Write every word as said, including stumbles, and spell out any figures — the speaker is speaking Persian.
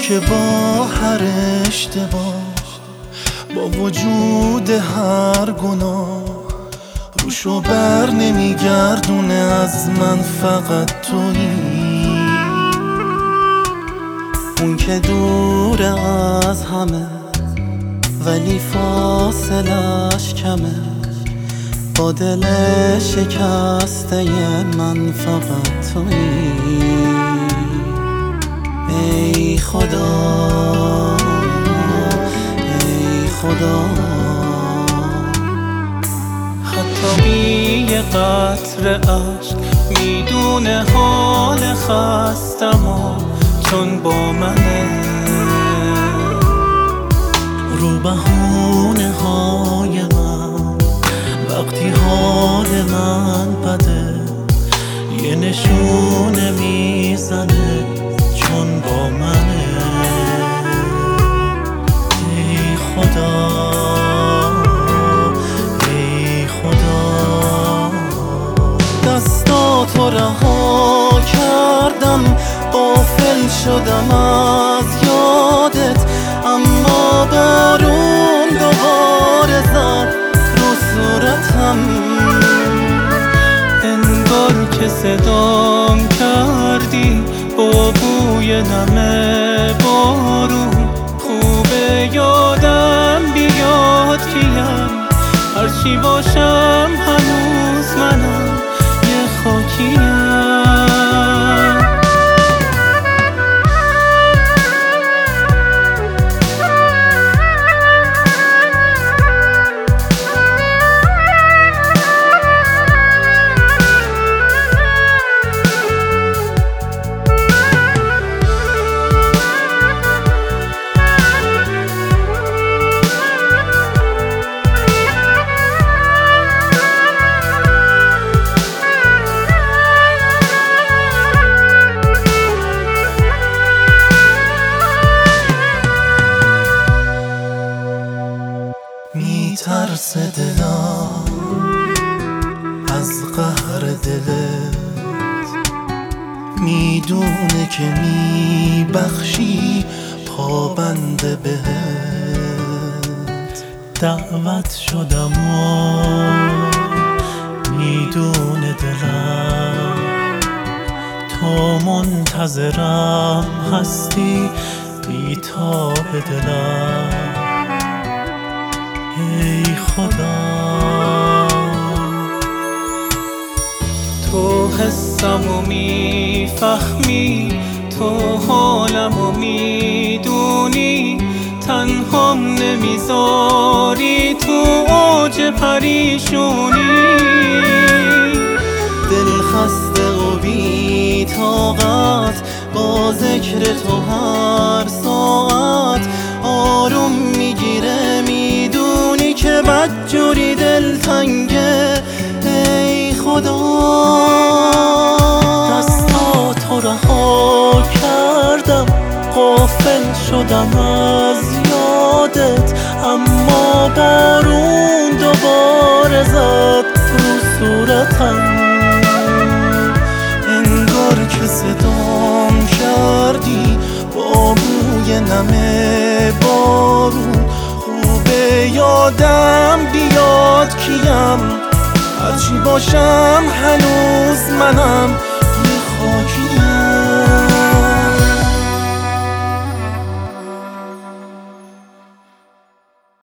که با هر اشتباه، با وجود هر گناه، روشو بر نمیگردونه از من فقط تویی. اون که دوره از همه ولی فاصلش کمه، با دل شکسته من فقط تویی. ای خدا ای خدا، حتی بی یه قطره عشق میدونه حال خستم و چون با منه. رو بهونه های من وقتی حال من بده، یه نشونه میزنه چون با منه. ای خدا ای خدا، دستاتو رها کردم، غافل شدم از یادت، اما بارون دوباره زد رو صورتم. انگار که صدام کردی با بوی نم بارون، خوبه یادم بیاد کیم، هرچی باشم هنوز منم یه خاکیم. میترسه دلم از قهر دلت، میدونه که میبخشی پابنده بهت. دعوت شدم و میدونه دلم تو منتظرم هستی، بیتاب دلم. ای خدا تو حسمو میفهمی، تو حالمو میدونی، تنهام نمیذاری تو اوج پریشونی. دل خسته و بی طاقت با ذکر تو هر ساعت، آروم میگیره میدونی که بدجوری دل تنگه. ای خدا دستاتو رها کردم، غافل شدم از یادت، اما بارون دوباره زد رو صورتم. انگار که صدام کردی با بوی نم بارون، خوبه یادم بیاد کیم، هرچی باشم هنوز منم